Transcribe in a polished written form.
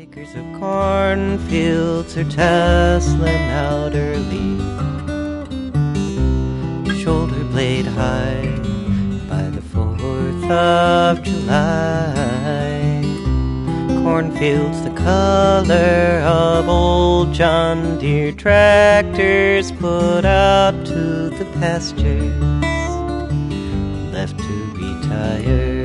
Acres of cornfields are tasseling out early, shoulder blade high by the 4th of July. Cornfields the color of old John Deere tractors put out to the pastures, left to retire.